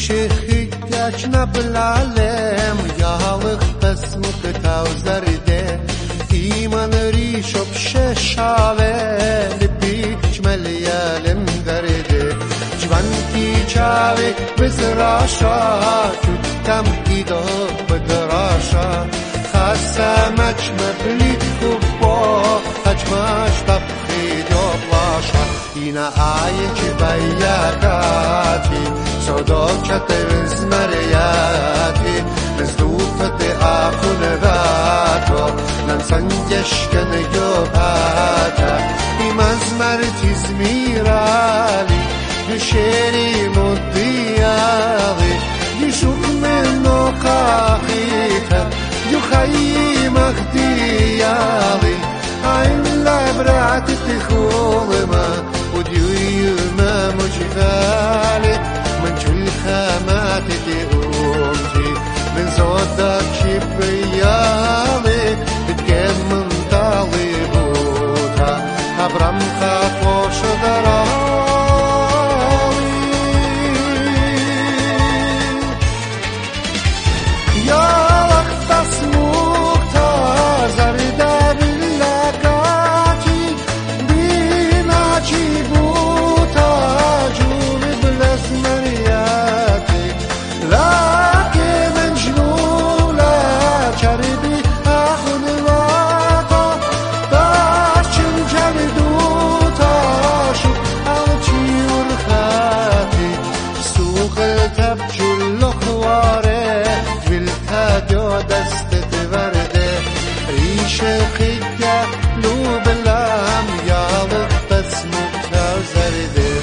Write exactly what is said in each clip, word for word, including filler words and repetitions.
شيخك بالعالم يالخ تسمك تاوزرده إيمان ريشو بششاوه لبيش مليالم درده جوانكي چاوه بزراشا كتم إيدو بدراشا خاصة مجمع بليد كبا هجماش تبخي دوبلاشا إنا آيك بياكاتي صداقت وزمرياتي مزدوفت آخون واتو لنسنجش كنجوباتا إمزمر تزميرالي يشيري مضيالي يشوف من نقاخيتا يخيي مخديالي عين لبرعت تخولما وديو ما مجغالي من جل خامات تقومتي من صوتك شبيالي بتكن من طالبوتا أبرم خافوش درالي يا وقت اسموكتا زرده باللقاتي بيناچي بوتا جوني بالازمرياتي لكن منجنولا چربي اخون واتا داشتم جردوتا شو اوچي ورخاتي سوق التبجل لخواره والهادو دستت ورده ريش خيجة لو بلام يالق بسمك زرده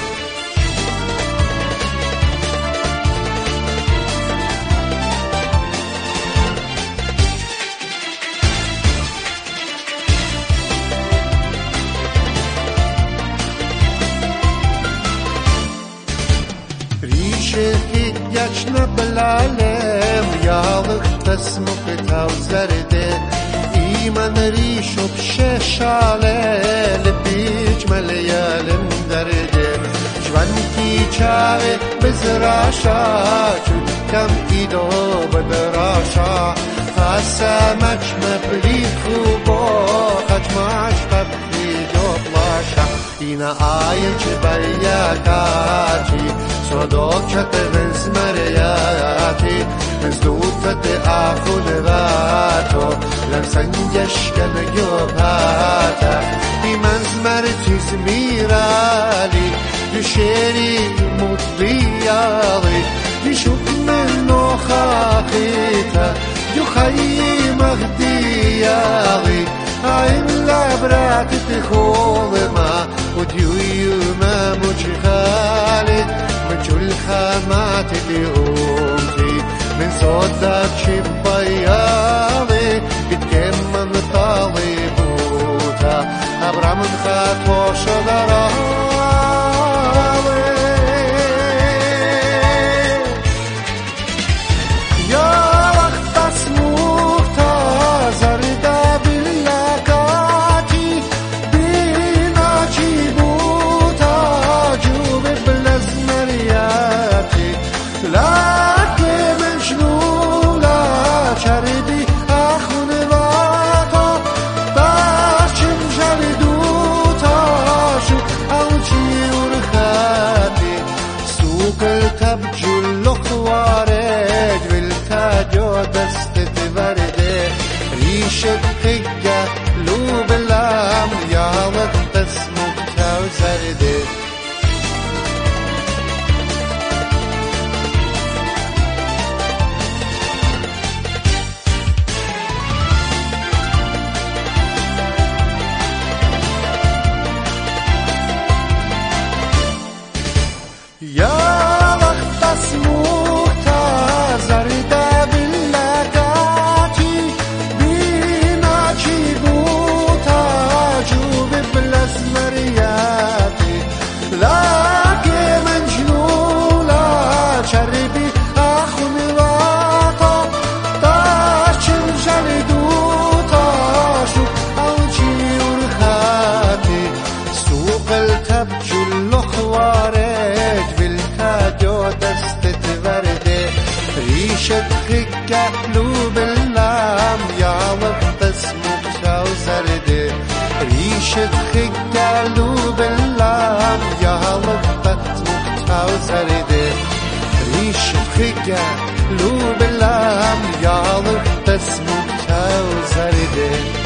ريش خيجة بالعالم يالق بسمك زرده إيمان ريشو بششاله لبيج مليالم درده جوانكي چاوه بزراشا كم إيدو بدراشا خاصة مجمع بليد خوبو خجماش تبخي دوبلاشا إنا آين چبرياكاتي صداقت وزمرياتي مزدوفت آخون واتو لنسنجش كنجوباتا بمزمر تزميرالي يشيري مضيالي يشوف من نخاخيتا يخيي مغديالي عين لبرات تخولما وديو ما مجغالي من جل خامات تقومتي من صوتك شبيالي بتكم من طالبوتا أبرم خاتوش درالي يا وقت اسموكتا زرده باللقاتي بيناچي بوتا جوب بالازمرياتي لكن مجنولا چربي اخون واتا داشتم جردوتا شو ریشت خیگلو بلم یالق بطمک تاو زریده ریشت خیگلو بلم یالق بطمک تاو زریده